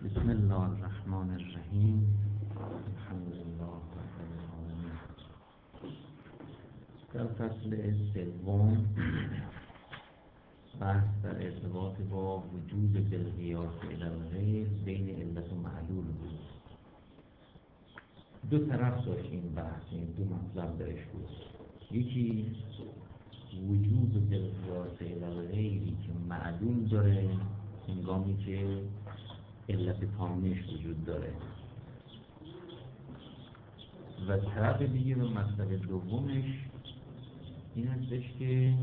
بسم الله الرحمن الرحیم. الحمد لله رب العالمین. در فصل سوم بحث در ارتباط با وجود بالقیاس الی الغیر بین علت و معلول بود. دو طرف داشت این بحث، این دو مطلب درش بود. یکی وجود بالقیاس الی الغیری که معلول داره هنگامی که علت پامش وجود داره، و طرف دیگه و مطلب دومش این هستش که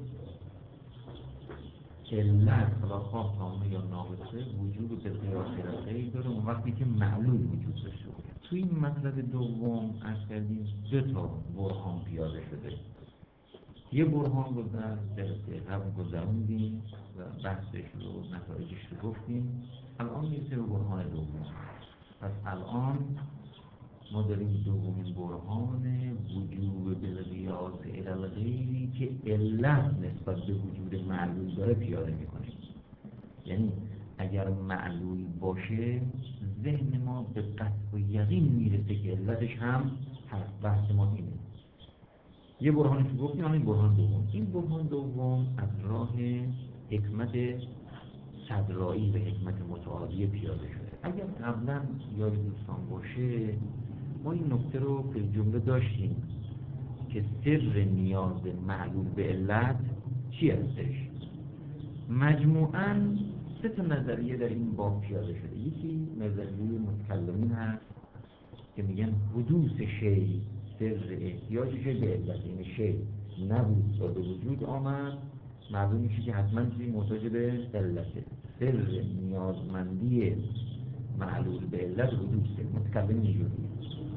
علت خلاقا پامه یا ناقصه وجود به قیاس غیر داره اون وقتی که معلول وجود داشته باشه. توی این مطلب دوم از کردیم دو تا برهان پیاده شده. یه برهان رو در جلسه قبل گذروندیم و بحثش رو نتایجش رو گفتیم. الان میرسه به برهان دوم. پس الان ما داریم دومین برهان وجود بالقیاس الی الغیری که علت نسبت به وجود معلول داره پیاده میکنیم. یعنی اگر معلول باشه ذهن ما به قطع و یقین میرسه که علتش هم هست. بحث ما اینه. یه برهانش رو گفتیم، الان این برهان دوم. این برهان دوم از راه حکمت صدرایی و حکمت متعالیه پیاده شده. اگر قبلا یاد دوستان باشه ما این نکته رو به جمله داشتیم که سر نیاز معلول به علت چی هستش. مجموعاً سه تا نظریه در این باب پیاده شده. یکی نظریه متکلمین هست که میگن حدوث شی سر احتیاجش به علت، این شی نبود و به وجود آمد، معلوم میشه که حتما چیزی محتاج به علته. سر نیازمندی معلول به علت حدوثه. متکلم اینجوریه.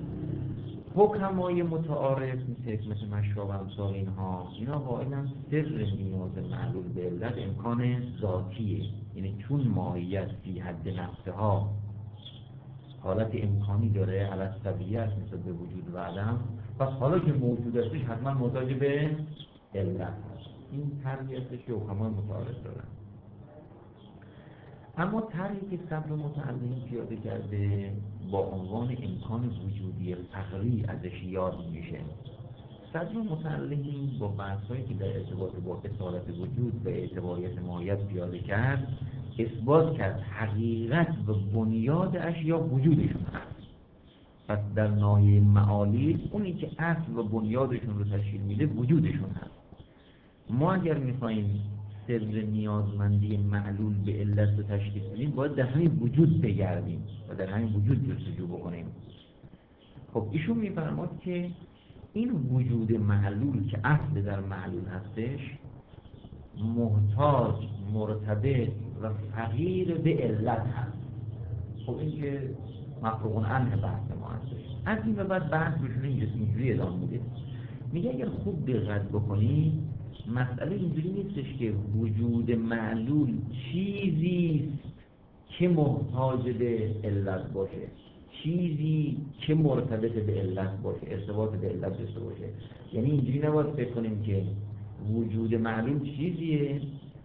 حکمای متعارف مثل حکمت مشرا و امثال اینا قائلن سر نیاز معلول به علت امکان ذاتیه. یعنی چون ماهیت فی حد نفسها حالت امکانی داره، حالت طبیعی است مثل به وجود و عدم، پس حالا که موجود هستش حتما محتاج به علت هست. این طرحی هستش که حکمای متعارف دارن. اما طرحی که صدر متعلم پیاده کرده با عنوان امکان وجودی فقری ازش یاد میشه. صدر متعلم با بحثایی که در ارتباط با اصالت وجود و اعتباریت ماهیت پیاده کرد، اثبات کرد حقیقت و بنیاد اشیا وجودشون هست. پس در ناحیه معالی اونی که اصل و بنیادشون رو تشکیل میده وجودشون هست. ما اگر میخواییم سر نیازمندی معلول به علت رو تشخیص بدیم باید در همین وجود بگردیم و در همین وجود جستجو بکنیم. خب ایشون میفرماد که این وجود معلول که اصل در معلول هستش محتاج، مرتبط و فقیر به علت هست. خب این که مفروغ عنه بحث ما هستش. از این به بعد بحث بشونه اینجوری ادامه میده. میگه اگر خوب دقت بکنی مسئله اینجوری نیستش که وجود معلول چیزی که محتاج به علت باشه، چیزی که مرتبط به علت باشه، ارتباط به علت داشته باشه. یعنی اینجوری نباید فکر کنیم که وجود معلول چیزیه،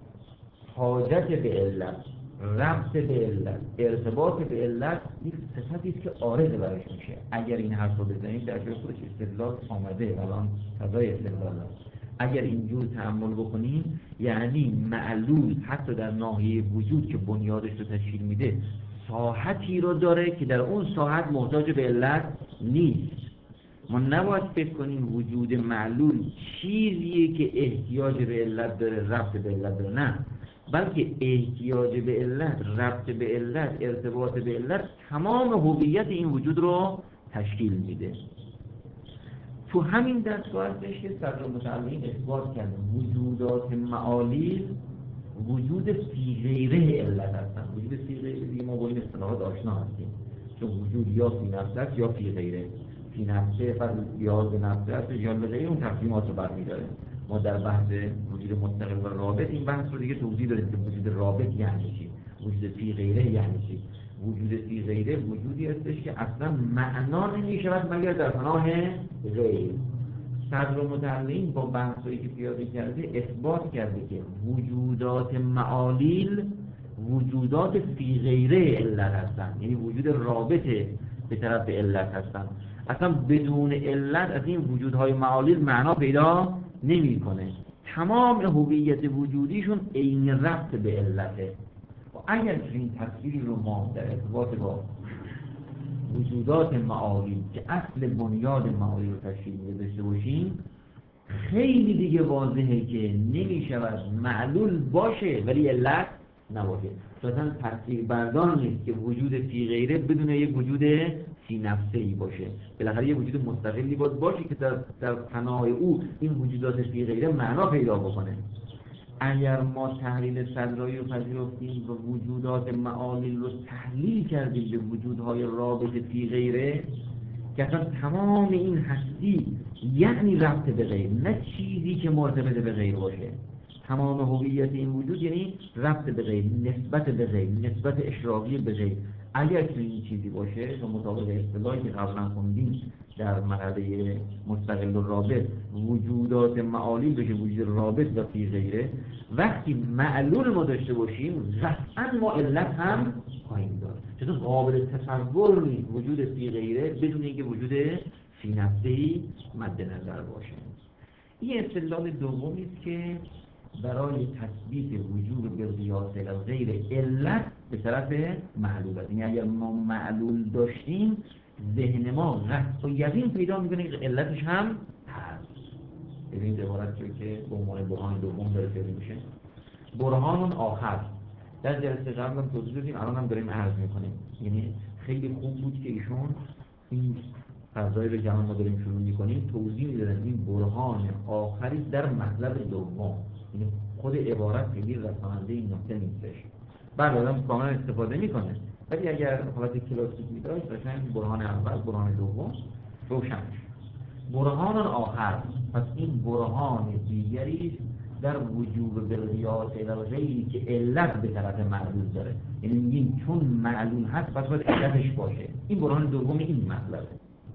حاجت به علت، ربط به علت، ارتباط به علت یک صفتی است که عارض برش میشه. اگر این حرف رو بزنید در جای خودش استدلال آمده، الان فضای استدلال است. اگر اینجور تأمل بکنیم یعنی معلول حتی در ناحیه وجود که بنیادش رو تشکیل میده ساحتی رو داره که در اون ساحت محتاج به علت نیست. ما نباید فکر کنیم وجود معلول چیزیه که احتیاج به علت داره، ربط به علت داره. نه، بلکه احتیاج به علت، ربط به علت، ارتباط به علت تمام هویت این وجود رو تشکیل میده. تو همین دستگاه هستش که صدر متعلم اثبات کرد وجودات معالیل وجود فی غیره علت هستن. وجود فی غیره دیگه ما با این اصطلاحات آشنا هستیم، چون وجود یا فی نفسه است یا فی غیره. فی نفسه فرض یا به نفسه است یا به غیره، اون تقسیمات رو برمی‌داره. ما در بحث وجود مستقل و رابط این بحث رو دیگه توضیح دادیم که وجود رابط یعنی چی، وجود فی غیره یعنی چی. وجود فی غیره وجودی هستش که اصلا معنا نمی‌شود مگر در پناه غیر. صدر متعلم با بحثایی که پیاده کرده اثبات کرده که وجودات معالیل وجودات فی غیره علت هستن، یعنی وجود رابطه به طرف علت هستن. اصلا بدون علت از این وجودهای معالیل معنا پیدا نمیکنه. تمام هویت وجودیشون عین ربط به علته. و اگر این تصویری رو ما در ارتباط با وجودات معالیل که اصل بنیاد معالیل رو تشکیل میده داشته باشیم، خیلی دیگه واضحه که نمیشود معلول باشه ولی علت نباشه. اصلا تصویر بردار نیست که وجود فی غیره بدون یک وجود فی نفسه ای باشه. بالاخره یک وجود مستقلی باشه که در پناه او این وجودات فی غیره معنا پیدا بکنه. اگر ما تحلیل صدرایی رو پذیرفتیم و وجودات معالیل رو تحلیل کردیم به وجودهای رابط فی غیره که اصلا تمام این هستی یعنی ربط به غیر، نه چیزی که مرتبط به غیر باشه. تمام هویت این وجود یعنی ربط به غیر، نسبت به غیر، نسبت اشراقی به غیر. اگر که این چیزی باشه و مطابق اصطلاحی که قبلا خوندیم در مرحله مستقل و رابط وجودات معالیل بشه وجود رابط و فی غیره، وقتی معلول ما داشته باشیم قطعا ما علت هم خواهیم داشت. چطور قابل تصور نیست وجود فی غیره بدون اینکه وجود فی نفسه‌ای مد نظر باشه. این استدلال دومی است که برای تثبیت وجود به قیاس غیر علت به طرف معلول است. یعنی اگر ما معلول داشتیم ذهن ما قطع و یقین پیدا میکنه که علتش هم هست. ببینید عبارت که به عنوان برهان دوم داره پیدا میشه. برهان آخر در جلسه قبل هم توضیح دادیم، الان هم داریم عرض میکنیم. یعنی خیلی خوب بود که ایشون این فضایی رو که ما داریم شروع میکنیم توضیح میدادن. این برهان آخری در مطلب دوم، یعنی خود عبارت خیلی رساننده این نکته نیستش. بعد آدم کاملا استفاده میکنه، ولی اگر حالت کلاسیکی داشت قشنگ برهان اول برهان دوم روشن. برهان آخر، پس این برهان دیگری در وجوب بالقیاس غیری که علت به طرف معلول داره. یعنی میگیم چون معلول هست پس باید علتش باشه. این برهان دوم این مطلبه.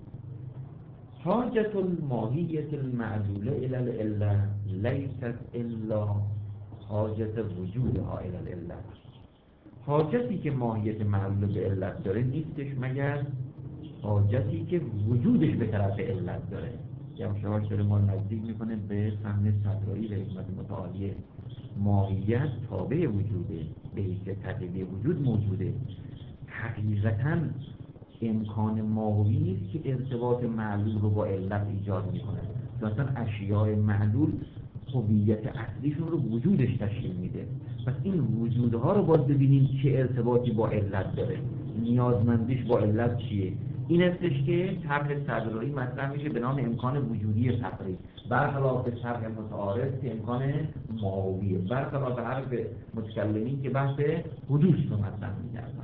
حاجت الماهیت المعلوله الی العله لیست الا حاجت وجودها الی العله. حاجتی که ماهیت معلول به علت داره نیستش مگر حاجتی که وجودش به طرف علت داره. یمشاش داره ما نزدیک میکنه به فهم صدرایی به حکمت متعالیه. ماهیت تابع وجوده، به حیث تقلیدی وجود موجوده. حقیقتاً امکان ماهوی نیست که ارتباط معلول رو با علت ایجاد میکنه. مثلا اشیاء معلول هویت اصلیشون رو وجودش تشکیل میده. پس این وجودها رو باید ببینیم چه ارتباطی با علت داره، نیازمندیش با علت چیه. این هستش که طرح صدرایی مطرح میشه به نام امکان وجودی فقری، برخلاف طرح متعارض که امکان ماهویه، برخلاف حرف متکلمین که بحث حدوث رو مطرح میکردن.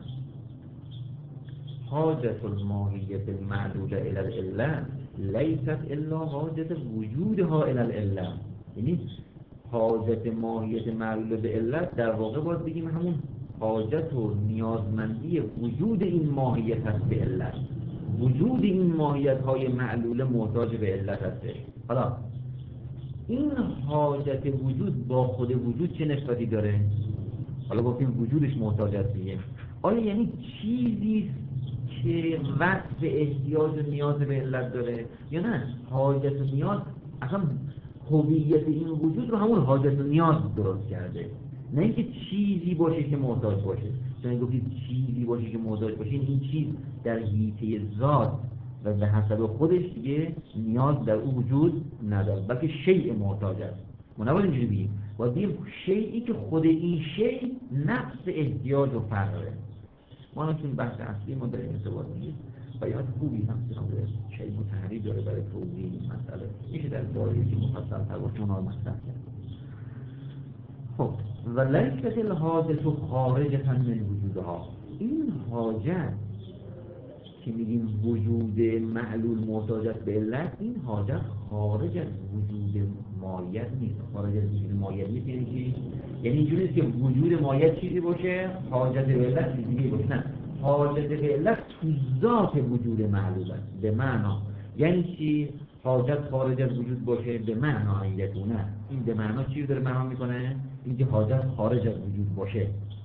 حاجت الماهیت المعلول الی العله لیست الا حاجت وجودها الی العله. یعنی حاجت ماهیت معلول به علت در واقع باید بگیم همون حاجت و نیازمندی وجود این ماهیت هست به علت. وجود این ماهیت های معلول محتاج به علت هست. حالا این حاجت وجود با خود وجود چه نسبتی داره؟ حالا گفتیم وجودش محتاج است دیگه. آیا یعنی چیزی که وصف احتیاج و نیاز به علت داره یا نه حاجت و نیاز اصلا هویت این وجود رو همون حاجت و نیاز درست کرده، نه اینکه چیزی باشه که محتاج باشه. چون گفتید چیزی باشه که محتاج باشه، این چیز در حیطه ذات و به حسب خودش دیگه نیاز در او وجود نداره، بلکه شیء محتاج است. ما نباید اینجوری بگیم، باید بگیم شیئی که خود این شیء نفس احتیاج و فقره. ما چون بحث اصلی ما داریم ارتباط میگیم و یاد خوبی هم شیء متحری داره برای توضیح این مسئله، میشه در داری که مفصل تر باشه اونا رو مطرح کرد. خب و لیست الحاجت خارجة من وجودها، این حاجت که میگیم وجود معلول محتاج است به علت، این حاجت خارج از وجود ماهیت نیست. خارج از وجود ماهیت نیست یعنی اینجوری نیست که وجود ماهیت چیزی باشه حاجت به علت چیزی باشه، نه، حاجت به علت تو ذات وجود معلول است. به معنا یعنی چی؟ حاجت خارج از وجود باشه به معنا ایتونه. این به معنا چی داره معنا میکنه؟ اینکه حاجت خارج از وجود باشه.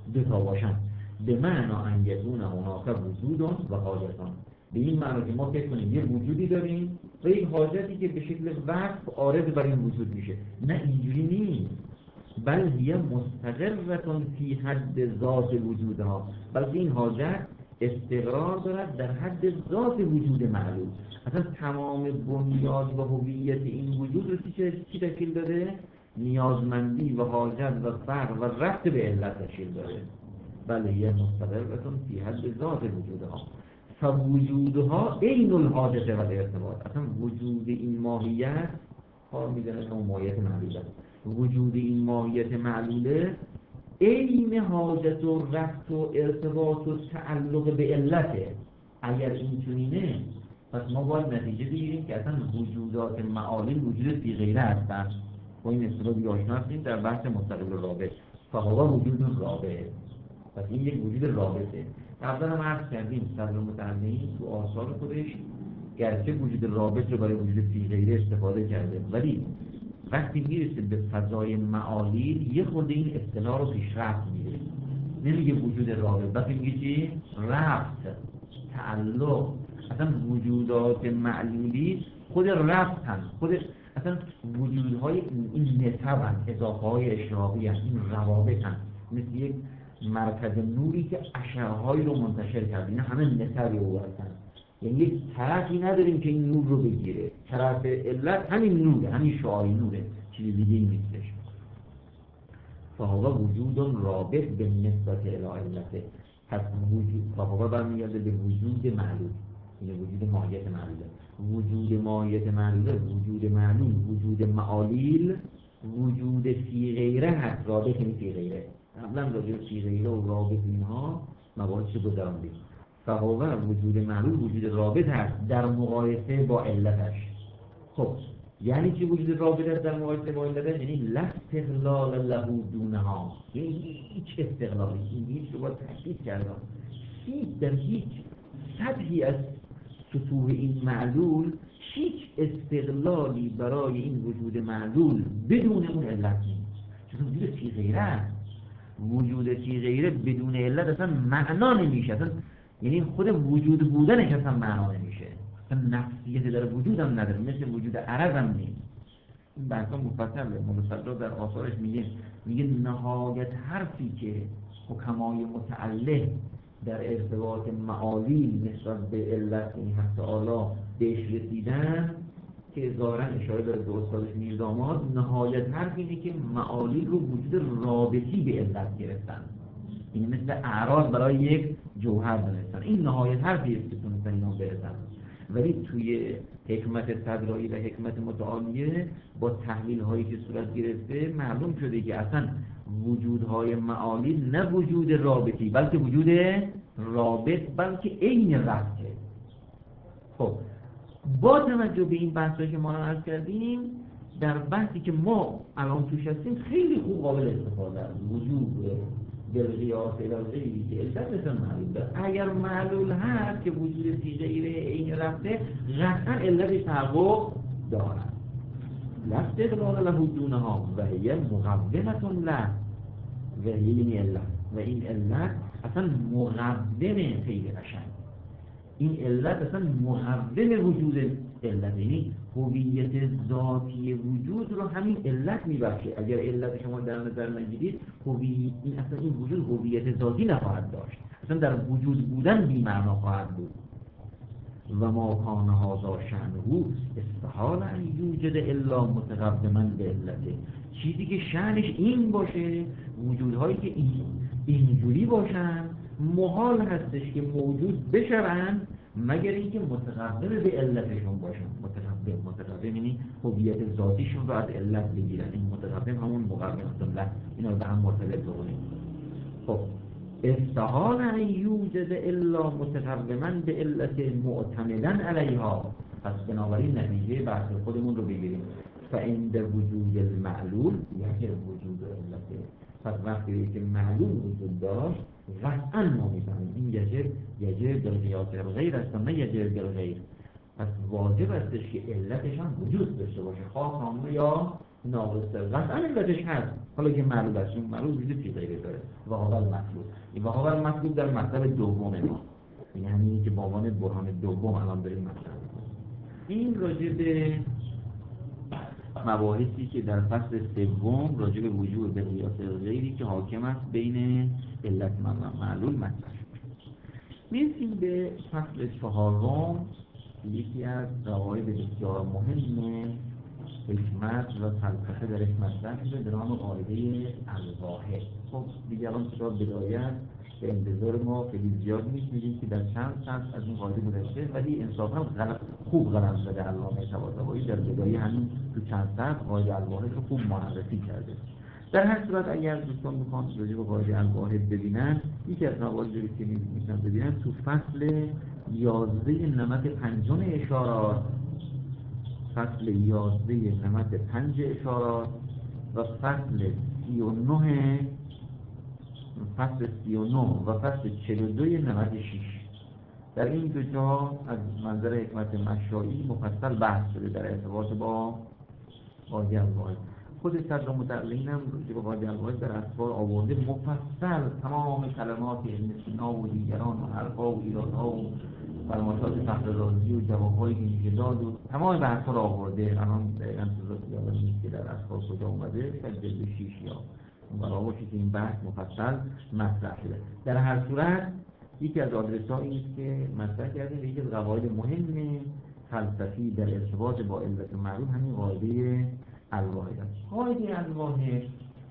دو تا باشن، به معنا ان یکون هناک وجود و حاجتان، به این معنا که ما فکر کنیم یه وجودی داریم و یک حاجتی که به شکل وصف عارض بر این وجود میشه. نه اینجوری نیست، بل هی مستقرة فی حد ذات وجودها، بلکه این حاجت استقرار دارد در حد ذات وجود معلوم. اصلا تمام بنیاد و هویت این وجود رو چی تشکیل داده؟ نیازمندی و حاجت و فقر و ربط به علت تشکیل داده. بل هی مستقرة فی حد ذات وجودها فوجودها عین الحاجت و الارتباط. اصلا وجود این ماهیت کار میزنه که اون ماهیت معلوله، وجود این ماهیت معلوله عین حاجت و ربط و ارتباط و تعلق به علته. اگر این چنینه پس ما باید نتیجه بگیریم که اصلا وجودات معالم وجود فی غیره هستن. با این اصطلاح دیگه آشنا هستیم در بحث مستقل رابط، فهو وجود رابط. پس این یک وجود رابطه. قبلا هم عرض کردیم صدر متعلقین تو آثار خودش گرچه وجود رابط رو برای وجود فی غیره استفاده کرده، ولی وقتی میرسه به فضای معالیل یه خورده این اصطلاح رو پیشرفت میده. نمیگه وجود رابط، بلکه میگه چی؟ ربط، تعلق. اصلا وجودات معلولی خود ربطن، خود اصلا وجودهای این نسبن، اضافه های اشراقی هست، این روابطن، مثل یک مرکز نوری که اشعه‌هایی رو منتشر کرد. اینا همه نسبی او هستن، یعنی یک طرفی نداریم که این نور رو بگیره. طرف علت همین نوره، همین شعاعی نوره، چیز دیگه ای نیستش. فهو وجود رابط به نسبت الی علته. پس وجود فهو برمیگرده به وجود معلول، این وجود ماهیت معلوله. وجود ماهیت معلوله، وجود معلول، وجود معالیل، وجود فی غیره هست. رابط این فی غیره، قبلا راجع فی غیره و رابط اینها مباحث گذراندیم. فهو وجود معلول وجود رابط هست در مقایسه با علتش. خب یعنی چی وجود رابط هست در مقایسه با علتش؟ یعنی لا استقلال له دونها، یعنی هیچ استقلالی، این هیچ رو باید تحقیق کردم، در هیچ سطحی از سطوح این معلول هیچ استقلالی برای این وجود معلول بدون اون علت نیست. چون وجود فی غیره است، وجود فی غیره بدون علت اصلا معنا نمیشه، اصلا یعنی خود وجود بودنش اصلا معنا نمیشه، اصلا نفسیت در وجود هم نداره، مثل وجود عرض هم نیست. این بحثا مفصله، مفصل در آثارش میگه نهایت حرفی که حکمای متعلق در ارتباط معالی نسبت به علت این حق تعالی بهش رسیدن، که ظاهرا اشاره داره به استادش میرداماد، نهایت حرف اینه که معالی رو وجود رابطی به علت گرفتن، این مثل اعراض برای یک جوهر دونستن. این نهایت حرفی است که تونستن اینا برسن. ولی توی حکمت صدرایی و حکمت متعالیه با تحلیل هایی که صورت گرفته معلوم شده که اصلا وجودهای معالی نه وجود رابطی بلکه وجود رابط، بلکه عین ربطه. خب با توجه به این بحثایی که ما عرض کردیم، در بحثی که ما الان توش هستیم خیلی خوب قابل استفاده است. وجود بالقیاس الهی که علت مثل معلول داره. اگر معلول هست که وجود فی غیره این ربطه، قطعا علتش تحقق دارد. لا استقلال له دونها و هی مقومة له، و هی علت، و این علت اصلا مقوم خیلی قشنگ، این علت اصلا مقوم وجود علت، یعنی هویت ذاتی وجود رو همین علت میبخشه. اگر علت شما در نظر نگیرید، این اصلا این وجود هویت ذاتی نخواهد داشت، اصلا در وجود بودن بی معنا خواهد بود. و ما کان هذا شأنه استحال ان یوجد الا متقدما به علته. چیزی که شأنش این باشه، وجودهایی که اینجوری باشن، محال هستش که موجود بشوند مگر اینکه متقدم به علتشون باشن. متقدم یعنی هویت ذاتیشون رو از علت بگیرن. این متقدم همون مقدم الله، اینا رو به هم مرتبط بکنیم. خب استحال ان یوجد الا متقدما به علت معتمدا علیها. پس بنابراین نتیجه بحث خودمون رو بگیریم. فعند وجود المعلول یعنی وجود علت. پس وقتی که معلول وجود داشت قطعا ما میفهمیم این یجب بالقیاس الغیر است نه یجب بالغیر. پس واجب استش که علتش هم وجود داشته باشه، خواه کامل یا ناقصه قطعا علتش هست، حالا که معلول است، اون معلول وجود چی غیره داره و حاول مطلوب این و حاول مطلوب در مطلب دوم ما، یعنی همینی که با عنوان برهان دوم الان داریم مطرح می‌کنیم. این راجع به مباحثی که در فصل سوم راجع به وجود به قیاس غیری که حاکم است بین علت و معلول مطرح. میرسیم به فصل چهارم، یکی از قواعد بسیار مهم حکمت و فلسفه در این مطلب شده به نام قاعده الواحد. خب دیگه الان کتاب بدایت به انتظار ما خیلی زیاد می‌بینیم که در چند فصل از این قاعده گذشته، ولی انصافا خوب قلم زده علامه طباطبایی در بدایه همین تو چند فصل قاعده الواحد رو خوب معرفی کرده. در هر صورت اگر دوستان بخوان راجع به قاعده الواحد ببینن، یکی از قواعدی که می‌تونن ببینن تو فصل 11 نمط پنجم اشارات، فصل 11 نمط 5 اشارات و فصل 39 و فصل 42 نمط 6. در این دو جا از منظر حکمت مشایی مفصل بحث شده در ارتباط با قاعده الواحد. خود صدر متعلقین هم راجع به قاعده الواحد در اسفار آورده مفصل تمام کلمات ابن سینا و دیگران و حرفا و ایرادها و فرمایشات فخر رازی و جوابهایی که میشه داد و تمام بحث‌ها رو آورده. الان دقیقاً یادم نیست که در اسفار کجا اومده، شاید جلد 6 یا برای باشید که این بحث مفصل مطرح شده. در هر صورت یکی از آدرس‌هایی است که مطرح کردیم، یکی از قواعد مهم فلسفی در ارتباط با علت معلول همین قاعده الواحد است. قاعده الواحد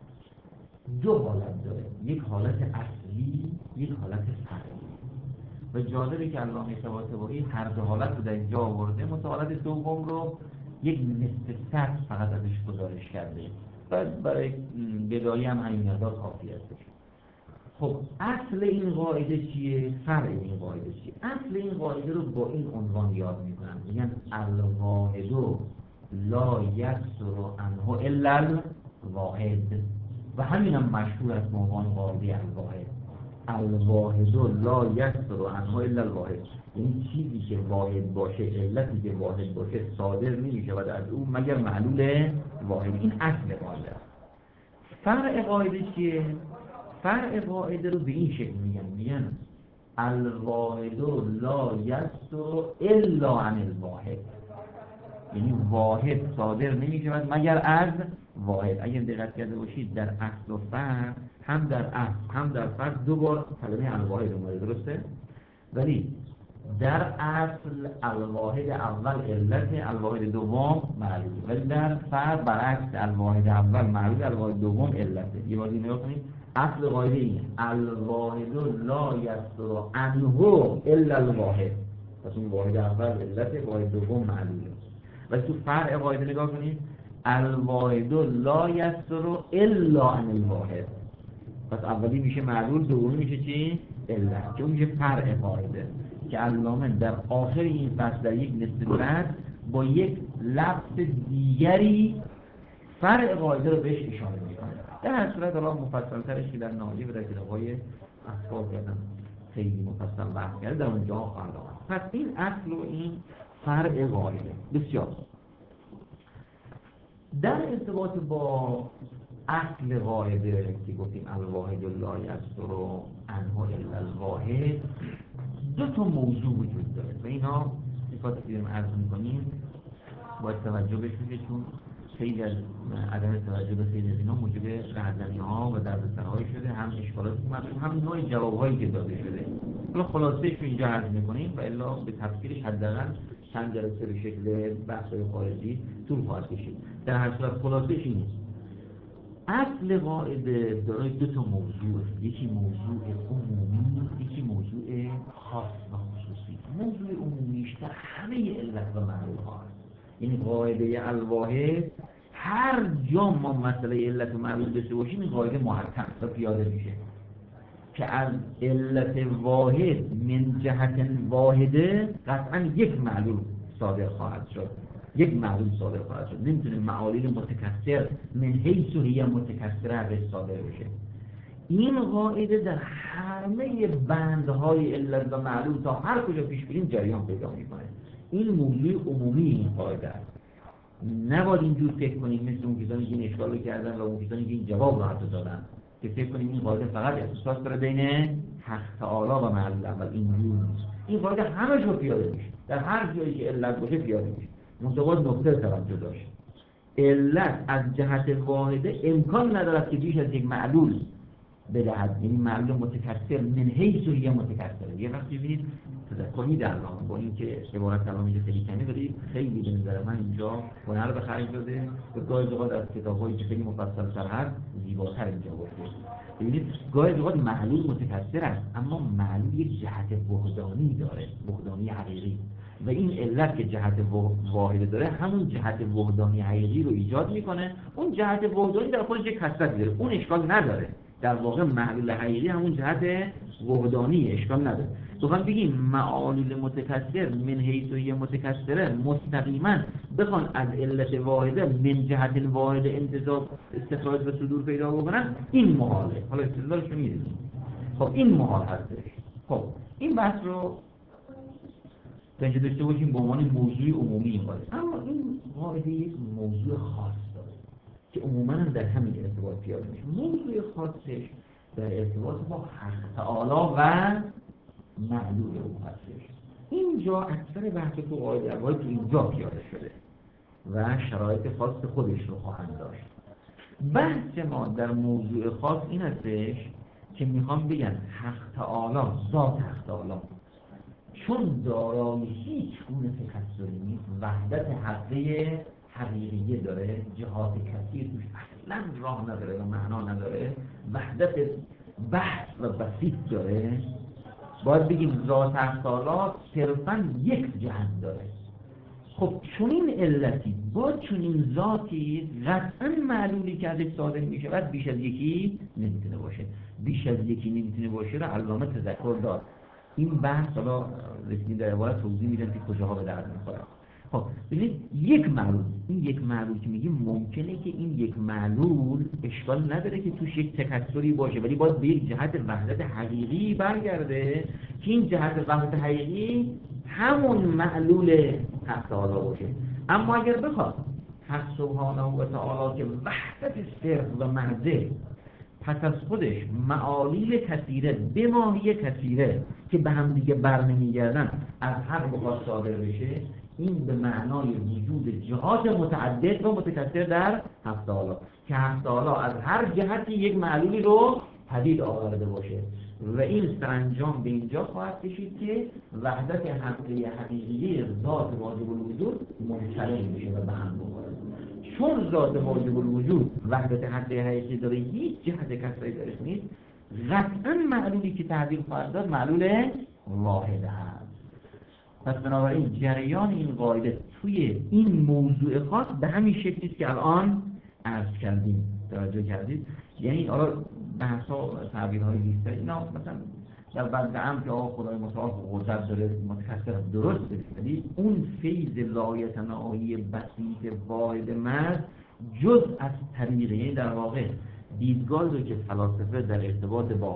دو حالت داره، یک حالت اصلی، یک حالت فرعی. و جالبه که علامه طباطبایی هر دو حالت رو در اینجا آورده، حالت دوم رو یک نصف سطر فقط ازش گزارش کرده و برای بدایه هم همین مقدار کافی است. خب اصل این قاعده چیه؟ فرع این قاعده چیه؟ اصل این قاعده رو با این عنوان یاد میکنن، میگن الواحد لا یکثر عنه الا الواحد و همین هم مشهور است به عنوان قاعده الواحد. الواحد لا یکثر عنه الا الواحد، این چیزی که واحد باشه، علتی که واحد باشه صادر نمیشه و از او مگر معلول واحد. این اصل قاعده است. فرع قاعده چیه؟ فرع قاعده رو به این شکل میگن الواحد لا یصدر الا عن الواحد، یعنی واحد صادر نمیشود مگر از واحد. اگر دقت کرده باشید در اصل و فرع هم در اصل هم در فرع دو بار کلمه الواحد اومده، درسته؟ ولی در اصل الواحد اول علت، الواحد دوم معلول، ولی در فرع برعکس، الواحد اول معلول، الواحد دوم علت. یه بار دیگه نگاه کنید، اصل قاعده اینه الواحد لا یصدر عنه الا الواحد، پس اون واحد اول علت، واحد دوم معلوله. ولی تو فرع قاعده نگاه کنید الواحد لا یصدر الا عن الواحد، پس اولی میشه معلول، دومی میشه چی؟ علت، که اون میشه فرع قاعده که علامه در آخر این فصل در یک نصف بعد با یک لفظ دیگری فرع قاعده رو بهش اشاره میکنه. در هر صورت الان مفصل ترش که در ناجی و در کتاب‌های اسباب کردن خیلی مفصل بحث کرده، در اونجا خواهد آمد. پس این اصل و این فرع قاعده بسیار. در ارتباط با اصل قاعده که گفتیم الواحد لا یصدر عنه الا الواحد، دو تا موضوع وجود داره و اینا صفاتی که عرض می‌کنیم باید توجه بشه، چون خیلی از عدم توجه به خیلی از اینا موجب رهزنی‌ها و دردسرهای شده، هم اشکالاتی مطلوب، هم نوع جواب‌هایی که داده شده. حالا خلاصه‌اش رو اینجا عرض می‌کنیم و الا به تفصیلش حداقل چند جلسه به شکل بحث‌های خارجی طول خواهد کشید. در هر صورت خلاصه‌اش اینه: اصل قاعده دارای دو تا موضوع، یکی موضوع عمومی، یکی موضوع خاص و خصوصی. موضوع عمومیش در همه علت و معلول‌ها، یعنی قاعده الواحد هر جا ما مسئله علت و معلول داشته باشیم این قاعده محکم و پیاده میشه که از علت واحد من جهت واحده قطعا یک معلول صادر خواهد شد، یک معلول صادر خواهد شد. نمیتونه معالل متکثر من حیث هی متکثره ازش صادر بشه. این قاعده در همه بندهای علت و معلول تا هر کجا پیش بریم جریان پیدا میکنه. این موضوع عمومی این قاعده است. نباید اینجور فکر کنیم مثل اون کسانی که این اشکال رو کردن و اون کسانی که این جواب رو حتی دادن که فکر کنیم این قاعده فقط اختصاص داره بین حق تعالی و معلول اول. اینجور نیست. این قاعده همه جا پیاده میشه، در هر جایی که علت باشه پیاده میشه. منتها نکته توجه داشت، علت از جهت واحده امکان ندارد که بیش از یک معلول بدهد، یعنی معلول متکثر من حیث هی متکثره. یه وقتی ببینید تذکری در راه با اینکه عبارت کلام اینجا خیلی کمی ولی خیلی به نظر من اینجا هنر به خرج داده و گاهی اوقات از کتاب‌هایی که خیلی مفصل‌تر هست زیباتر اینجا گفته. ببینید گاهی اوقات معلول متکثر است اما معلول یک جهت وحدانی داره، وحدانی حقیقی، و این علت که جهت واحده داره همون جهت وحدانی حقیقی رو ایجاد میکنه. اون جهت وحدانی در خودش یک کثرت داره، اون اشکال نداره. در واقع معلول حقیقی همون جهت وحدانی، اشکال نداره. بخوام بگیم معالول متکثر من حیث هی متکثره مستقیما بخوان از علت واحده من جهت واحده انتزاع استخراج و صدور پیدا بکنن، این محاله. حالا استدلالش رو می‌دونیم. خب این محال هستش. خب این بحث رو تا اینجا داشته باشیم به عنوان موضوع عمومی این قاعده. اما این قاعده یک موضوع خاص داره که عموما در همین ارتباط پیاده میشه. موضوع خاصش در ارتباط با حق تعالی و معلول او هستش. اینجا اکثر بحث تو قاعده اول تو اینجا پیاده شده و شرایط خاص خودش رو خواهند داشت. بحث ما در موضوع خاص این هستش که میخوام بگم حق تعالی، ذات حق تعالی چون دارای هیچ گونه تکثری نیست، وحدت حقیقی حقیقیه داره، جهات کثیر توش اصلا راه نداره و معنا نداره، وحدت بحث و بسیط داره، باید بگیم ذات حق تعالی صرفا یک جهت داره. خب چون این علتی با چون این ذاتی قطعا معلولی که ازش صادر میشه باید بیش از یکی نمیتونه باشه. بیش از یکی نمیتونه باشه رو علامه تذکر داد. این بحث حالا رسیدیم در عبارت توضیح میدم که کجاها به درد میخوره. خب ببینید یک معلول، این یک معلول که میگیم ممکنه که این یک معلول اشکال نداره که توش یک تکثری باشه ولی باید به یک جهت وحدت حقیقی برگرده که این جهت وحدت حقیقی همون معلول حق تعالی باشه. اما اگر بخواد حق سبحانه و تعالی که وحدت صرف و محضه پس از خودش معالیل کثیره به ماهی کثیره که به هم دیگه بر نمیگردن از حق بخواد صادر بشه، این به معنای وجود جهات متعدد و متکثر در حق تعالی که حق تعالی از هر جهتی یک معلولی رو پدید آورده باشه و این سرانجام به اینجا خواهد کشید که وحدت حقیقی ذات واجب الوجود منشعب میشه و به هم بخوره. چون ذات واجب الوجود وحدت حقیقی داره، هیچ جهت کثری درش نیست، قطعا معلولی که تعبیر خواهد داد معلول واحده هست. پس بنابراین جریان این قاعده توی این موضوع خاص به همین شکلی است که الان عرض کردیم. توجه کردید؟ یعنی حالا بحث‌ها تعبیرهای بیشتر اینا مثلا در بعض هم که خدای متعال قدرت داره متکثر درسته، ولی اون فیض لایتناهی بسیط واحد مرد جز از طریقه، یعنی در واقع دیدگاهی رو که فلاسفه در ارتباط با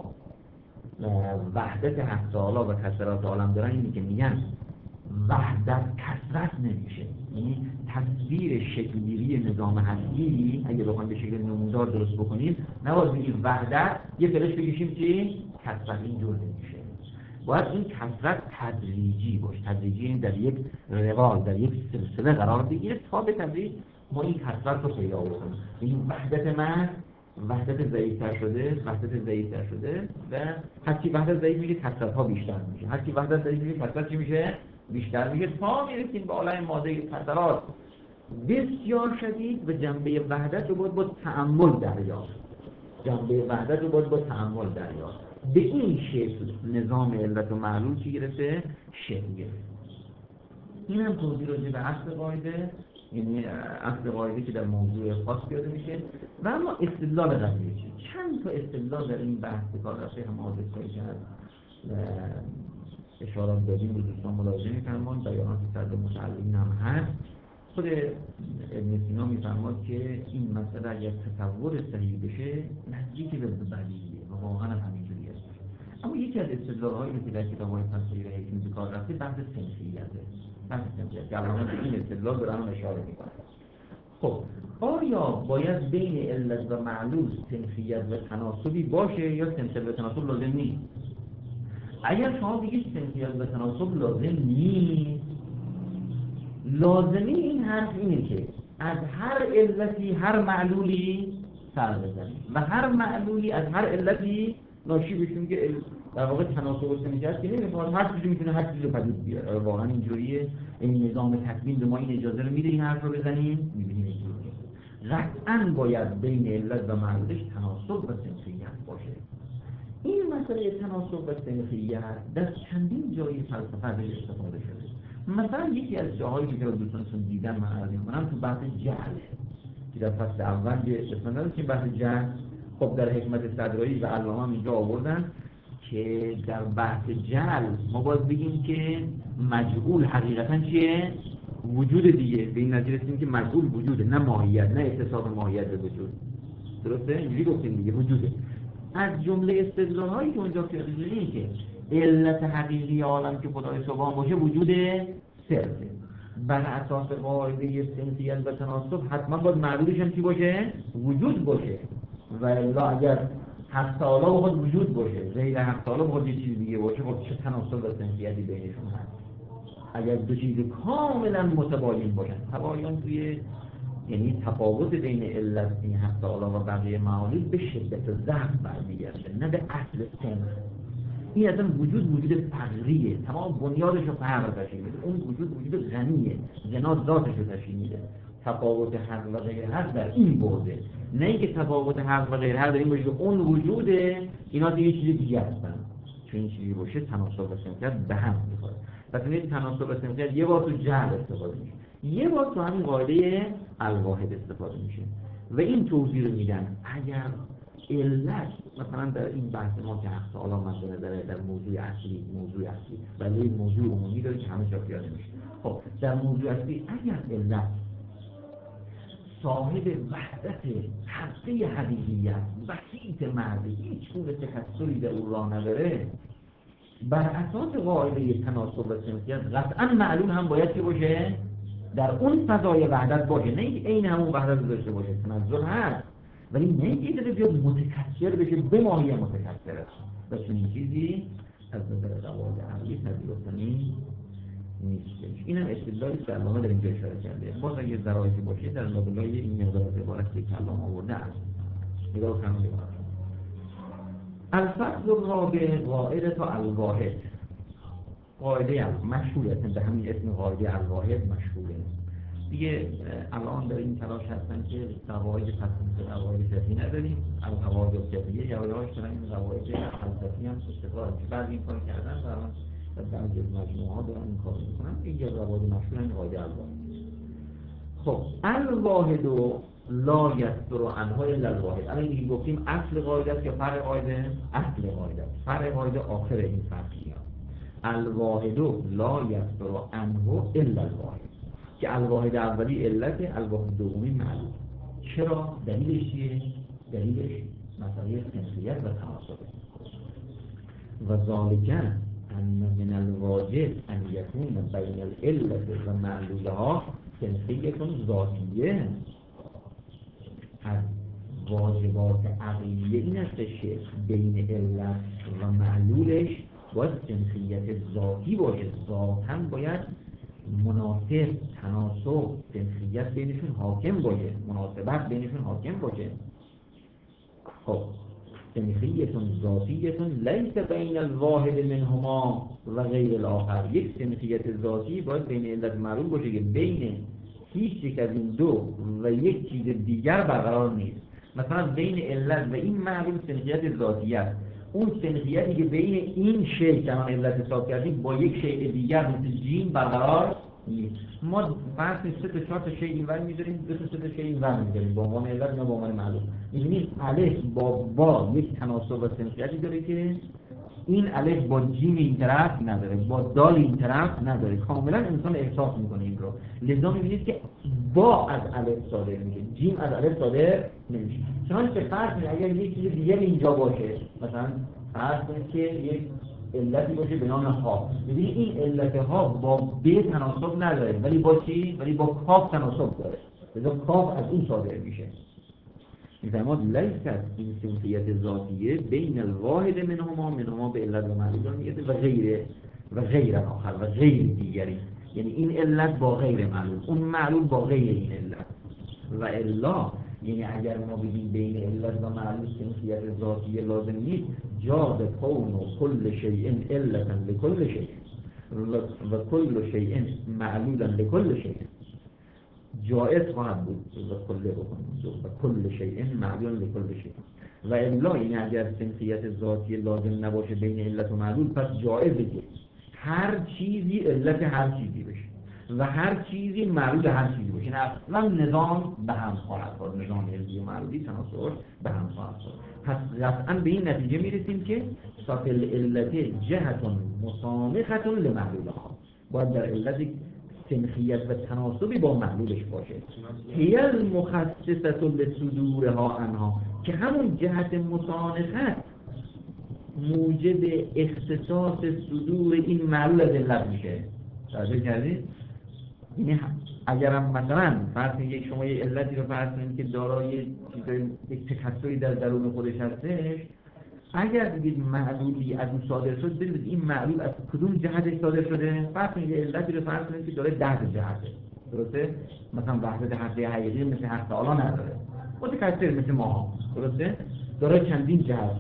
وحدت حق تعالی و کثرت عالم دارن اینی که میگن وحدت کثرت نمیشه، یعنی تصویر شکلگیری نظام هستی اگه بخوایم به شکل نمودار درست بکنیم نباید بگیم وحدت یه فلش بگیشیم چی؟ کثرت اینجور نمیشه. باید این کثرت تدریجی باشه، تدریجی این در یک روال در یک سلسله قرار بگیره تا به تدریج ما این کثرت رو پیدا بکنیم. این وحدت من وحدت ضعیف‌تر شده، وحدت ضعیف‌تر شده و هرچی وحدت ضعیف میشه کثرت ها بیشتر میشه، هرچی وحدت ضعیف میشه کثرت چی میشه؟ بیشتر میشه تا میرسیم به عالم ماده کثرات بسیار شدید و جنبه وحدت رو باید با تأمل دریافت. جنبه وحدت رو باید با تأمل دریافت. به این شکل نظام علت و معلول چی گرفته؟ شکل گرفته. این هم توضیح راجع به اصل قاعده، یعنی اصل قاعده که در موضوع خاص پیاده میشه و اما استدلال قضیه چند تا استدلال در این بحث کار رفته هم آزادی کرد اشارات دادیم به دوستان ملاحظه می‌فرمایند. بیانات صدر متعلقین هم هست. خود ابن سینا می‌فرماد که این مسئله اگر تصور صحیح بشه نزدیک به بدیهیه و واقعا هم همینجوری است. اما یکی از استدلال‌هایی که در کتاب‌های تفسیر حکیم به کار رفته بحث صنفیته. بحث صنفیت که الان به این استدلال دارن اشاره می‌کنن. خب آیا باید بین علت و معلول صنفیت و تناسبی باشه یا صنفیت و تناسب لازم نیست؟ اگر شما بگید صنفیت و تناسب لازم نیست، لازمی این حرف اینه که از هر علتی هر معلولی سر بزنیم و هر معلولی از هر علتی ناشی بشیم که در واقع تناسب و صنفیت که نمی‌خواد، هر چیزی میتونه هر چیزی رو پدید بیاره. واقعا اینجوریه؟ این نظام تکوین به ما این اجازه رو میده این حرف رو بزنیم؟ می‌بینیم اینجوریه. قطعاً باید بین علت و معلولش تناسب و صنفیت باشه. این مسئله تناسب و صنفیت در چندین جای فلسفه ازش استفاده شده. مثلا یکی از جاهایی که دوستانتون دیدن من عرض می‌کنم تو بحث جهل که در فصل اول استفاده که بحث جهل، خب در حکمت صدرایی و علامه هم اینجا آوردن که در بحث جهل ما باید بگیم که مجهول حقیقتا چیه؟ وجود دیگه. به این نتیجه رسیدیم که مجهول وجوده، نه ماهیت، نه اتصاف ماهیت به وجود. درسته؟ اینجوری گفتیم دیگه، وجوده. از جمله استدلال هایی که اونجا پیاده شده که علت حقیقی عالم که خدای سبحان باشه وجود صرفه. بر اساس قاعده صنفیت و تناسب حتما باید معلولش هم چی باشه؟ وجود باشه. و الا اگر حق تعالی بخواد وجود باشه، غیر حق تعالی بخواد یه چیز دیگه باشه، خب چه تناسب و صنفیتی بینشون هست؟ اگر دو چیز کاملا متباین باشن، تباین توی یعنی تفاوت بین علت این حق تعالی و بقیه معالم به شدت ضعف برمیگرده، نه به اصل صنف. این اصلا وجود فقریه، تمام بنیادش رو فقر تشکیل میده. اون وجود غنیه، غنا ذاتش رو تشکیل میده. تفاوت حق و غیر حق در این بوده، نه اینکه تفاوت حق و غیر حق در این باشه که اون وجوده اینا دیگه چیز دیگه هستن. چون این چیزی باشه تناسب و صنفیت به هم میخوره. پس این تناسب و صنفیت یه بار تو جهل استفاده میشه، یه بار تو همین قاعده الواحد استفاده میشه. و این توضیح رو میدن اگر علت مثلا در این بحث ما که حق تعالی مد نظر در موضوع اصلی ولی موضوع عمومی داره که همه جا پیاده میشه. خب در موضوع اصلی اگر علت صاحب وحدت حقیقی حقیقیت وسیط معنی هیچ گونه تکثری در او راه نداره، بر اساس قاعده تناسب و صنفیت قطعا معلوم هم باید که باشه در اون فضای وحدت باشه، نه اینکه عین همون وحدت داشته باشه. تنزل هست ولی نه اینکه داره بیاد متکثر بشه به ماهیت متکثر است. بس این چیزی از نظر قواعد عقلی پذیرفتنی نیستش. این هم استدلالی که علامه در اینجا اشاره کرده. باز اگه ذرایطی باشه در لابلای این مقدار عبارت که علامه آورده است. نگاه کنید. الفصل الرابع قاعده الواحد. قاعده مشهوره، به همین اسم قاعده الواحد مشهوره. دیگه الان در این تلاش هستن که قواعد تصمیمی قواعد فقهی نداریم، القواعد فقهیه یواش دارن این قواعد فلسفی هم استفاده که بعد این کار کردن و الان در بعضی از مجموعه‌ها دارن این کار میکنن. این یه قواعد مشهور قاعده الواحد. خب الواحد لا یصدر عنه الا الواحد. الان دیگه گفتیم اصل قاعده است یا فرع قاعده؟ اصل قاعده است. فرع قاعده آخر این فصلیه. الواحد لا یصدر عنه الا الواحد. که الواحد اولی علت، الواحد دومی معلول. چرا؟ دلیلش چیه؟ دلیلش مسئله صنفیت و تناسب. و ذالک ان من الواجب ان یکون بین العلت و معلولها صنفیت ذاتیه. از واجبات عقلیه این است که بین علت و معلولش باید صنفیت ذاتی باشه. ذاتاً باید مناسب، تناسب، صنفیت بینشون حاکم باشه، مناسبت بینشون حاکم باشه. خب صنفیت ذاتیت لیس بین الواحد منهما و غیر الاخر. یک صنفیت ذاتی باید بین علت معلول باشه که بین هیچ یک از این دو و یک چیز دیگر برقرار نیست. مثلا بین علت و این معلول صنفیت ذاتی است. اون صنفیتی که بین این شی که ما علت حساب کردیم با یک شی دیگر مثل جیم برقرار نیست. ما فرض 3 تا 4 تا شی اینور می‌ذاریم، 2 تا 3 تا شی اینور می‌ذاریم با عنوان علت یا با عنوان معلول. یعنی الف با یک تناسب و صنفیتی داره که این الف با جیم این طرف نداره، با دال این طرف نداره. کاملا انسان احساس میکنه این رو. لذا میبینید که با از الف صادر میشه، جیم از الف صادر نمیشه. چنانچه فرض کنید اگر یک چیز دیگه اینجا باشه، مثلا فرض کنید که یک علتی باشه به نام ها. ببینید این علت ها با ب تناسب نداره ولی با چی؟ ولی با کاف تناسب داره. لذا کاف از اون صادر میشه. میفرماد لیست این سنخیت ذاتیه بین الواحد منهما به علت و معلول میگه و غیر آخر و غیر دیگری، یعنی این علت با غیر معلول، اون معلول با غیر این علت. و الا یعنی اگر ما بگیم بین علت و معلول سنخیت ذاتیه لازم نیست، جاز کون و کل شیء علتا لکل شیء و کل شیء معلولا لکل شیء، جائز خواهد بود و کل شیء معلولا لکل شیء. و الا یعنی اگر سنخیت ذاتیه لازم نباشه بین علت و معلول، پس جائزه که هر چیزی علت هر چیزی بشه و هر چیزی معلول هر چیزی باشه. یعنی اصلا نظام به هم خواهد بود، نظام علمی و معلولی تناسب به هم خواهد بود. پس قطعا به این نتیجه میرسیم که صافل علت جهت مسامخه لمعلولها، باید در علت سنخیت و تناسبی با معلولش باشه. هی المخصصه لصدورها عنها، که همون جهت مسامخت موجب اختصاص صدور این معلول از علت میشه. توجه کردید؟ یعنی اگرم مثلا فرض کنید شما یه علتی رو فرض کنید که دارای یک تکثری در درون خودش هستش، اگر بگید معلولی از اون صادر شد، ببینید این معلول از کدوم جهتش صادر شده. فرض کنید یه علتی رو فرض کنید که داره 10 جهته، درسته؟ مثلا وحدت هسته حقیقی مثل هسته حالا نداره، متکثر مثل ما، درسته؟ داره چندین جهت.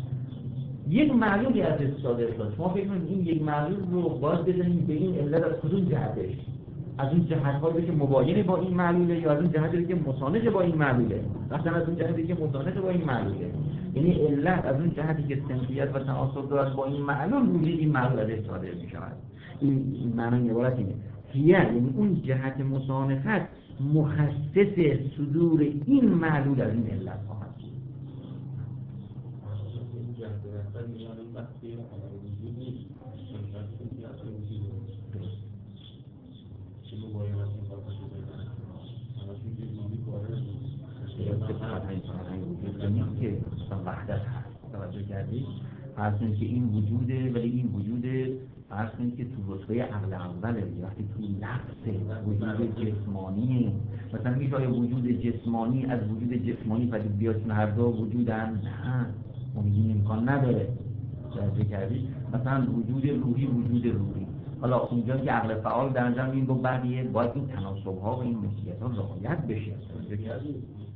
یک معلولی ازش صادر شد، شما فکر کنید این یک معلول رو باید بزنید به این علت از کدوم جهتش، از اون جهت‌هایی که مباین با این معلوله یا از اون جهتی که مساند با این معلوله. مثلا از اون جهتی که مساند با این معلوله، یعنی علت از اون جهتی که سنخیت و تناسب دارد با این معلول، وجود این معلول ازش صادر می‌شود. این معنی عبارت اینه، یعنی اون جهت مسانفت مخصص صدور این معلول از این علت خواهد بود. که وحدت هست. توجه کردید؟ فرض کنید که این وجوده، ولی این وجوده فرض کنید که تو رتبه عقل اوله، وقتی تو نفس وجود جسمانیه. مثلا میشه وجود جسمانی از وجود جسمانی پدید بیاد، هر دو وجودن؟ نه، ما میگیم امکان نداره. توجه کردید؟ مثلا وجود روحی وجود روحی، حالا اونجا که عقل فعال در نظر این دو بعدیه، باید این تناسب‌ها و این نسبیت‌ها رعایت بشه. توجه کردید؟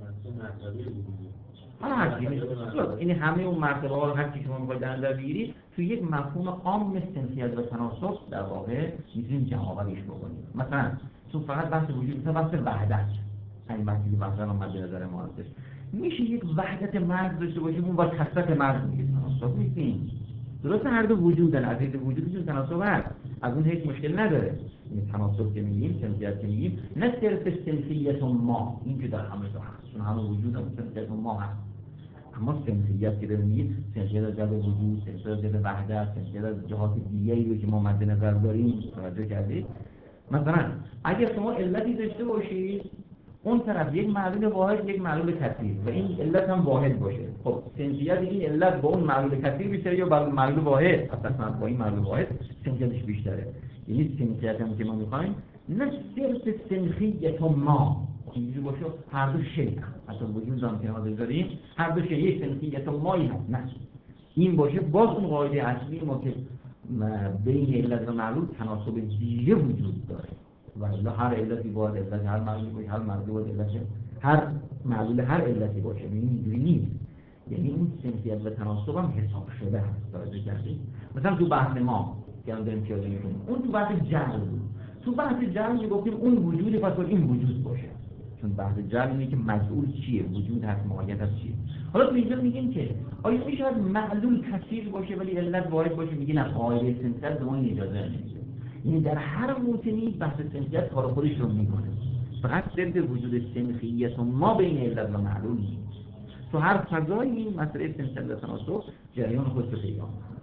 این همه اون مرتبه ها رو هر چی شما می‌خواید در نظر بگیرید، تو یک مفهوم عام سنخیت و تناسب در واقع می‌تونیم جمع‌آوریش بکنیم. مثلا تو فقط بحث وجود، مثلا بحث وحدت، همین بحثی که مثلا مد نظر ما هستش، میشه یک وحدت مرز داشته باشیم، اون با کثرت مرز میگه تناسب نیستیم. درسته هر دو وجودن، از حیث وجودشون تناسب هست، از اون هیچ مشکل نداره. این تناسب که میگیم، سنخیت که میگیم، نه صرف سنخیت ما، این که در همه جا هست، چون همه وجود هم سنخیت ما هست. اما سنخیت که میگیم، سنخیت از جهت وجود، سنخیت از جهت وحدت، سنخیت از جهات دیگه‌ای رو که ما مد نظر داریم، توجه کردید؟ مثلا اگر شما علتی داشته باشید، اون طرف یک معلول واحد، یک معلول کثیر و این علت هم واحد باشه، خب سنخیت این علت با اون معلول کثیر بیشتره یا با معلول واحد؟ اصلا با این معلول واحد سنخیتش بیشتره. یعنی سنخیت هم که ما می‌خوایم نه صرف سنخیت ما اینجوری باشه، هر دو شیء، حتی وجود هم که ما داریم هر دو شیء یک سنخیت مایی هست، نه این باشه، باز اون قاعده اصلی ما که بین علت و معلول تناسب دیگه وجود داره و الا هر علتی باید علت هر معلولی باشه، هر معلولی باید علت هر معلول هر علتی باشه. اینجوری نیست. یعنی اون سنخیت و تناسب هم حساب شده هست. توجه کردید؟ مثلا تو بحث ما که الان داریم پیاده می‌کنیم، اون تو بحث جعل بود. تو بحث جعل میگفتیم اون وجودی پس باید این وجود باشه، چون بحث جعل اینه که مسئول چیه، وجود هست، ماهیت هست چیه. حالا تو اینجا میگیم که آیا میشه معلول کثیر باشه ولی علت واحد باشه؟ میگه نه، قاعده سنخیت به اون اجازه نمیده. یعنی در هر موطنی بحث سنخیت کار خودش رو میکنه، فقط صرف وجود سنخیت ما بین علت و معلول نیست. تو هر فضایی این مسئله سنخیت و تناسب جریان خودش رو پیدا میکنه.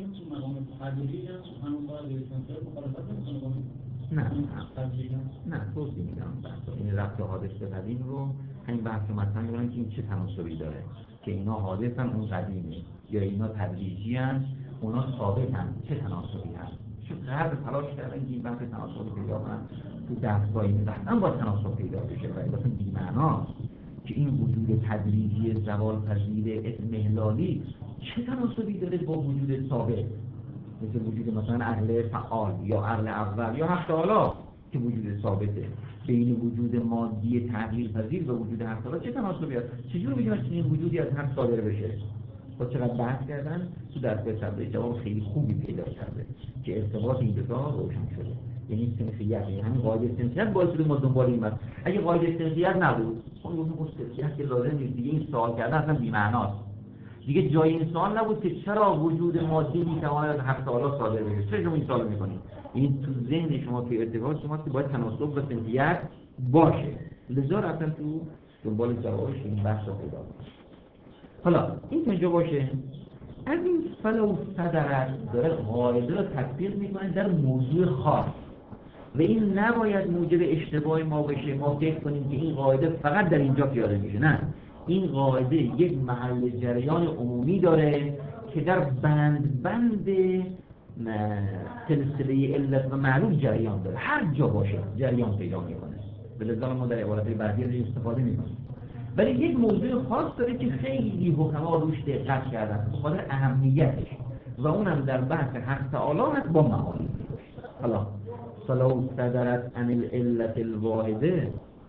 نه توضیح میدم بحث این رفت حادث به قدیم رو، همین بحث مثلا میگن که این چه تناسبی داره که اینا حادثن اون قدیمه، یا اینا تدریجی هست اونا ثابتن، چه تناسبی هست. چون غرب تلاش کردن این بحث تناسب پیدا کنن تو دستگاه این رفتن با تناسب پیدا بشه و اصلا بی‌معناست که این وجود تدریجی زوال پذیر استمهلالی چه تناسبی داره با وجود ثابت مثل وجود مثلا عقل فعال یا عقل اول یا حتی حالا که وجود ثابته. بین وجود مادی تغییر پذیر و وجود حق حالا چه تناسبی هست؟ چجوری میگن این وجودی از هم صادر بشه؟ با چقدر بحث کردن تو دستگاه تبدیل جواب خیلی خوبی پیدا کرده که ارتباط این دو تا روشن شده. یعنی سنخیت، یعنی همین قاعده سنخیت باعث شده ما دنبال این است. اگه قاعده سنخیت نبود اون گفتم سنخیت که لازم نیست، دیگه این سوال کردن اصلا بی‌معناست. دیگه جای این سوال نبود که چرا وجود مادی میتواند از حق تعالی صادر بشه. چرا این سوال میکنید؟ این تو ذهن شما که ارتباط شما که باید تناسب و سنخیت باشه. لذا رفتن تو دنبال جوابش این بحث رو پیدا کنید. حالا این اینجا باشه. از این فلو صدرت داره قاعده رو تطبیق میکنه در موضوع خاص و این نباید موجب اشتباه ما بشه. ما فکر کنیم که این قاعده فقط در اینجا پیاده میشه. نه، این قاعده یک محل جریان عمومی داره که در بند سلسله علت و معلول جریان داره. هر جا باشه جریان پیدا میکنه. بلذا ما در عبارت بعدی ازش استفاده میکنیم. ولی یک موضوع خاص داره که خیلی حکما روش دقت کردن به خاطر اهمیتش و اونم در بحث حق تعالی هست با معانی. حالا فلو صدرت عن العلت الواحده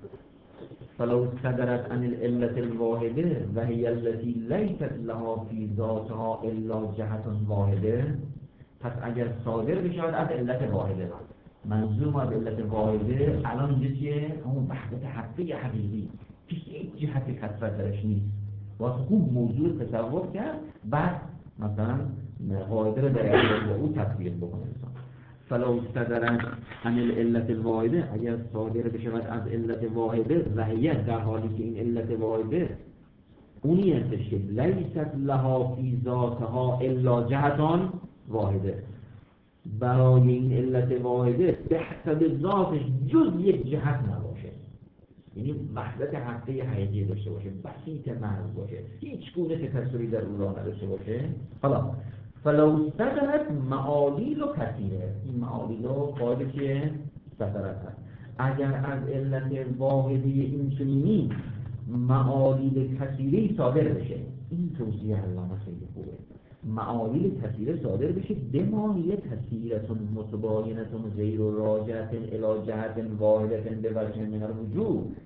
و هي التي ليست لها في ذاتها الا جهت واحده. پس اگر صادر بشود از علت واحده، منظور از علت واحده الان اینجا چیه؟ همون وحدت حقیقی حقیقی که هیچ جهت کثرت درش نیست. واسه خوب موضوع تصور کرد بعد مثلا قاعده رو در اعتبار او تطبیق بکنه. فلو صدرت عن العلت الواحده، اگر صادر بشود از علت واحده و هي در حالی که این علت واحده اونی هستش که لیست لها فی ذاتها الا جهتان واحده، برای این علت واحده به حسب ذاتش جز یک جهت نباشه. یعنی وحدت حقیقی حقیقی داشته باشه، بسیط محض باشه، هیچ گونه تکثری در اون راه نداشته باشه. حالا فلو صدرت معالیل و کثیره، این معالیل و قاعده که صدرت هست. اگر از علت واحده این چنینی معالیل کثیره صادر بشه، این توضیح علامه خیلی خوبه. معالیل کثیره صادر بشه بمانیه کثیرتون متباینتون غیر و راجعتن الی جهت واحدتن به وجه من الوجود.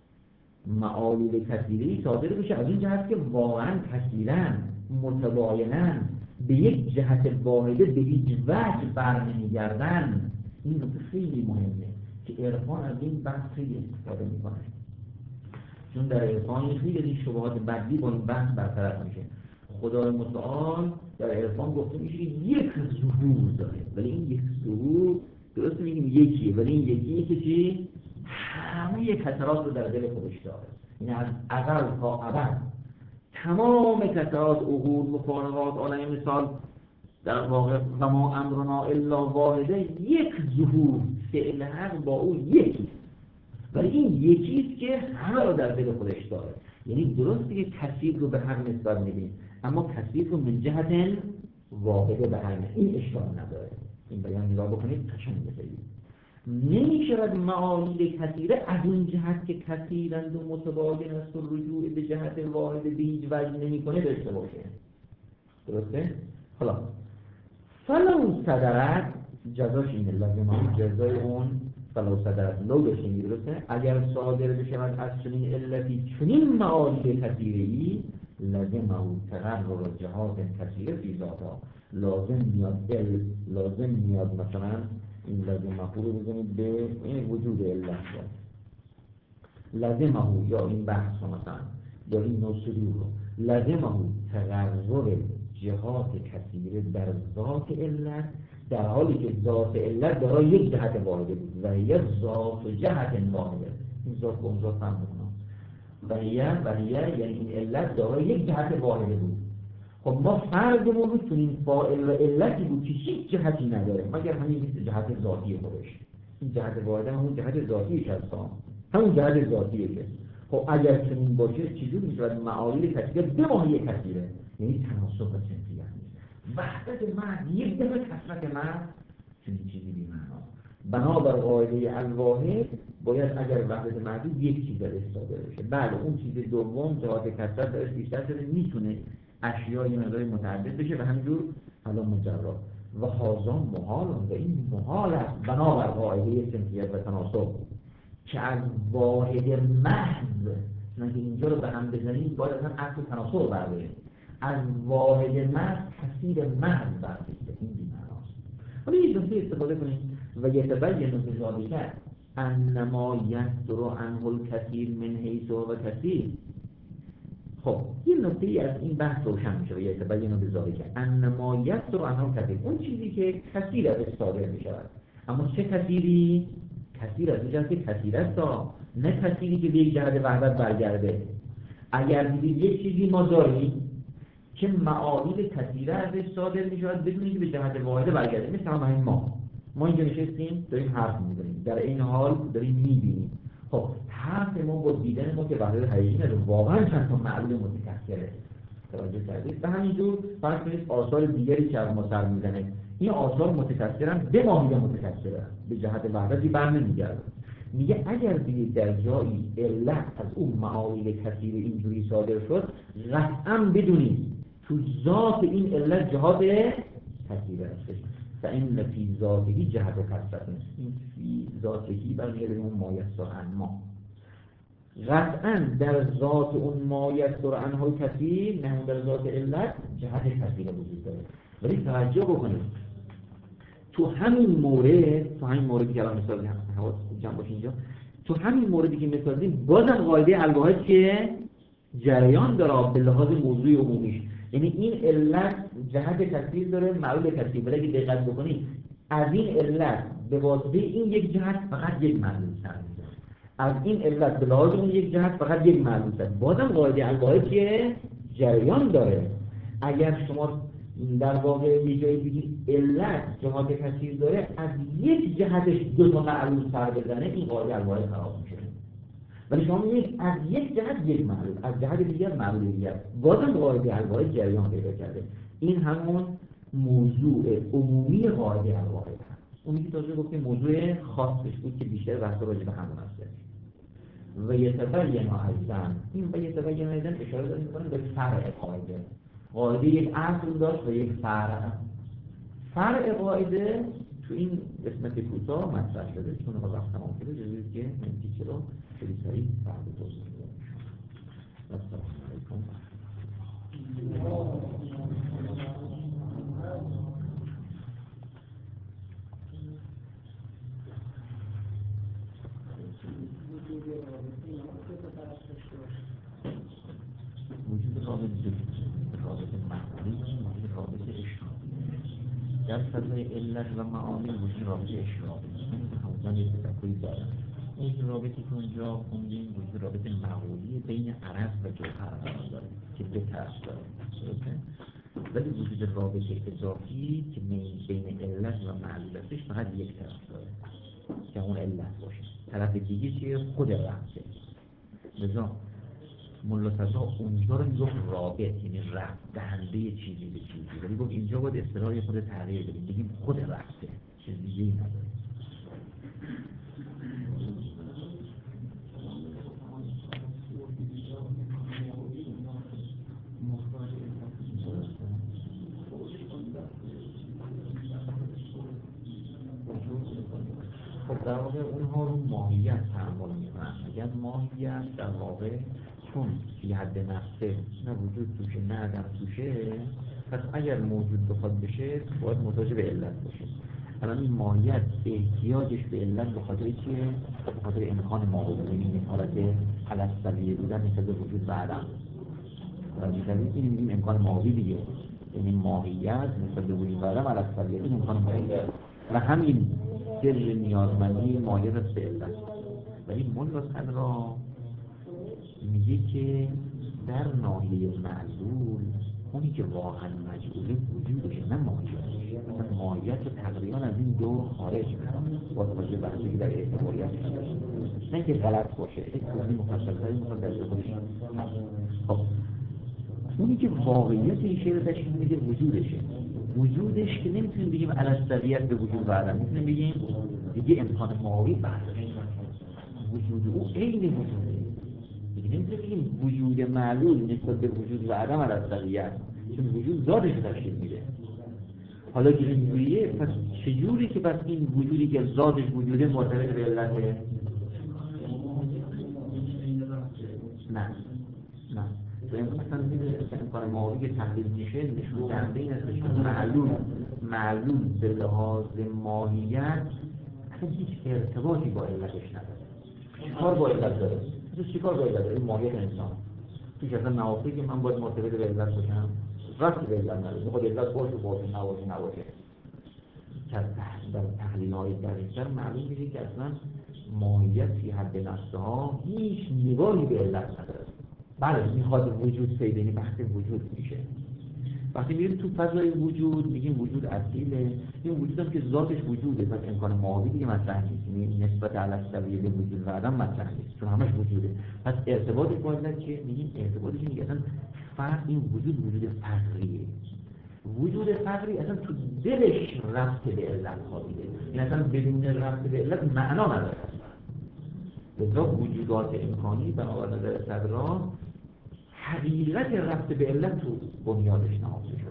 معالیل کثیره صادر بشه از این جهت که واقعا کثیرن متباینن به یک جهت واحده به هیچ وجه برنمیگردن. این نکته خیلی مهمه که عرفان از این بحث خیلی استفاده میکنه، چون در عرفان خیلی شبهات بدی با این بحث برطرف میشه. خدای متعال در عرفان گفته میشه یک ظهور داره، ولی این یک ظهور درست میگیم یکیه، ولی این یکیه که چی؟ همه کثرات رو در دل خودش داره. یعنی از ازل تا ابد تمام کثرات عقول مفارقات عالم مثال در واقع و ما امرنا الا واحده یک ظهور فعل حق با او یکی، ولی این یکیست که همه رو در دل خودش داره. یعنی درسته که کثیر رو به حق نسبت میدیم، اما کثیر رو من جهت واحده به حق، این اشکال نداره. این بیان نگاه بکنید قشنگ بفهمید. نمیشود معالیل کثیره از اون جهت که کثیرند و متباین است و رجوع به جهت واحده به هیچ وجه نمیکنه داشته باشه. درسته؟ حالا فلو صدرت جزاش اینه، لازم جزای اون فلو صدرت لو بشه. درسته؟ اگر صادر بشود از چنین علتی چنین معالیل کثیره‌ای لازم او تقرر جهات کثیره فی ذاتها، لازم میاد مثلا این لازم مفعول رو بزنید به این وجود علت لازمه، یا این بحث مثلا یا این نوصلی رو لازمه تقرر جهات کثیره در ذات علت، در حالی که ذات علت دارای یک جهت واحده بود و یک ذات جهت واحده. این ذات با اون ذات هم بکنم و یعنی این علت دارای یک جهت واحده بود. خب ما فرضمون رو چنین فاعل و علتی بود که هیچ جهتی نداره مگر همین جهت ذاتی خودش. این جهت واحده همون جهت ذاتیش هست، همون جهت ذاتیه که خب اگر چنین باشه چجور میشود معالیل کثیره بماهی کثیره؟ یعنی تناسب و سنخیت نیست. وحدت محض یک دفعه کثرت محض چنین چیزی بی‌معناست. بنابر قاعده الواحد باید اگر وحدت معدود یک چیز درش صادر بشه. بله اون چیز دوم جهات کثرت درش بیشتر شده، میتونه اشیای مقداری متعدد بشه و همینجور حالا مجرد و هازا محال و این محال است بنابر قاعده سنخیت و تناسب که از واحد محض، چون اینجا رو به هم بزنید باید اصلا اصل تناسب بردارید، از واحد محض کثیر محض بردارید. این بی‌معناست. حالا یک نکته استفاده کنید و یتبین بذالک انما یصدر عنه الکثیر من حیث هو کثیر. خب یه نکته ای از این بحث روشن میشه و یتبین بذالک انما یصدر عنه الکثیر، اون چیزی که کثیر ازش صادر میشود. اما چه کثیری؟ کثیر از اینجا که کثیر است، نه کثیری که به یک جهت وحدت برگرده. اگر دیدید یک چیزی ما داریم که معادل کثیره ازش صادر میشود بدون اینکه به جهت واحده برگرده، مثل همین ما اینجا نشستیم داریم حرف میزنیم، در این حال داریم میبینیم. خب حرف ما با دیدن ما که وحدت حقیقی نداره، واقعا چند تا معلول متکثره. توجه کردید؟ و همینجور فرض کنید آثار دیگری که از ما سر میزنه، این آثار متکثرن، به ما میگه متکثرن، به جهت وحدتی بر نمیگرده. میگه اگر دیگه در جایی علت از اون معاویل کثیر اینجوری صادر شد، قطعا بدونید تو ذات این علت جهات کثیر هستش. و این فی ذاتی جهت و کثرت نیست، این فی ذاتی برمیگرده اون مایسر ما. قطعا در ذات اون مایسر عنه کثیر، نه در ذات علت جهت کثیر وجود داره. ولی توجه بکنید تو همین موردی که الان مثال جمع باشه اینجا، تو همین موردی که مثال دیم بازم قاعده الواحد که جریان داره به لحاظ موضوع عمومیش. یعنی این علت جهت کثیر داره، معلول کثیر. ولی اگه دقت بکنید از این علت به واسطه این یک جهت فقط یک معلول سر می‌زنه، از این علت به لحاظ اون یک جهت فقط یک معلول سر. بازم قاعده الواحد که جریان داره. اگر شما در واقع یه جایی بگید علت جهات کثیر داره، از یک جهتش دو تا معلول سر بزنه، این قاعده الواحد خراب میشه. ولی شما می‌بینید از یک جهت یک معلول، از جهت دیگر معلول دیگر، بازم قاعده الواحد جریان پیدا کرده. این همون موضوع عمومی قاعده الواحد هست. اونی که تازه گفتیم موضوع خاصش بود که بیشتر بحث راجع به همون هست. و یتبین ایضا، این و یتبین ایضا اشاره داره می‌کنه به فرع قاعده. قاعده یک اصل داشت و یک فرع قاعده تو این قسمت کوتاه مطرح شده، چون ما وقت تمام شده جزئی که نتیجه رو خیلی سریع بعد توضیح میدم. السلام علیکم. وجود رابط معانی، وجود رابط اشراقی. در فضای علت و معانی وجود رابط اشراقی. من یک تفکری دارم. این رابطی که اونجا خوندیم وجود رابط معقولی بین عرض و جوهر قرار داره که دو طرف داره. ولی وجود رابط اضافی که بین علت و معلول هستش فقط یک طرف داره که اون علت باشه. طرف دیگه چیه؟ خود ربطه. لذا ملا صدرا اونجا رو میگفت رابط، یعنی ربط دهنده چیزی به چیزی، ولی گفت اینجا باید اصطلاح خود تغییر بدیم، بگیم خود ربطه، چیز دیگه ای نداره. خب در واقع اونها رو ماهیت تعامل میکنن. اگر ماهیت در واقع چون فی حد نفسه نه وجود توشه نه عدم توشه، پس اگر موجود بخواد بشه باید محتاج به علت باشه. الان این ماهیت احتیاجش به علت به خاطر چیه؟ به خاطر امکان ماهیت، این حالت علسطویه بودن مثل وجود و عدم. این میگیم امکان ماهی دیگه، یعنی ماهیت مثل وجود و عدم علسطویه، این امکان ماهیت و همین سر نیازمندی ماهیت است به علت. ولی ملا صدرا میگه که در ناحیه معلول اونی که واقعا مجعوله وجودشه نه ماهیتش. مثلا ماهیت رو تقریبا از این دو خارج میکنه با توجه به بحثی که در اعتباریت هست، نه که غلط باشه، یک توضیح مفصل‌تری میخواد در خودش هست. خب اونی که واقعیت این شعر تشکیل میده وجودشه، وجودش که نمیتونیم بگیم الستویت به وجود و عدم، میتونیم بگیم دیگه امکان ماوی برداشت، وجود او عین وجوده دیگه، نمیتونیم بگیم وجود معلول نسبت به وجود و عدم الستویت، چون وجود ذاتش رو تشکیل میده. حالا که اینجوریه، پس چجوری که پس این وجودی که ذاتش وجوده مرتبط به علته؟ نه مثلا امکان ماوی که تحلیل میشه نشون دهنده این است که معلول به لحاظ ماهیت اصلا هیچ ارتباطی با علتش نداره. چیکار با علت داره؟ چیکار با علت داره؟ این ماهیت انسان توش اصلا نوافی که من باید مرتبط به علت باشم، راستی به علت نداره، میخواد علت باشه نباشه. در تحلیل های دقیق‌تر معلوم میشه که اصلا ماهیت فی حد نفسها هیچ نگاهی به علت نداره. بله میخواد وجود پیدا، بحث وجود میشه. وقتی میریم تو فضای وجود میگیم وجود اصیله، این وجود هم که ذاتش وجوده، پس امکان ماهی دیگه مطرح نیست، نسبت الستویه به وجود و عدم مطرح نیست، چون همش وجوده. پس ارتباطش با علت که میگیم ارتباطش میگه اصلا فرق این وجود فقریه. وجود فقری اصلا تو دلش ربط به علت خوابیده، این اصلا بدون ربط به علت معنا نداره. لذا وجودات امکانی بنابر نظر صدرا حقیقت ربط به علت تو بنیادش نهفته شده.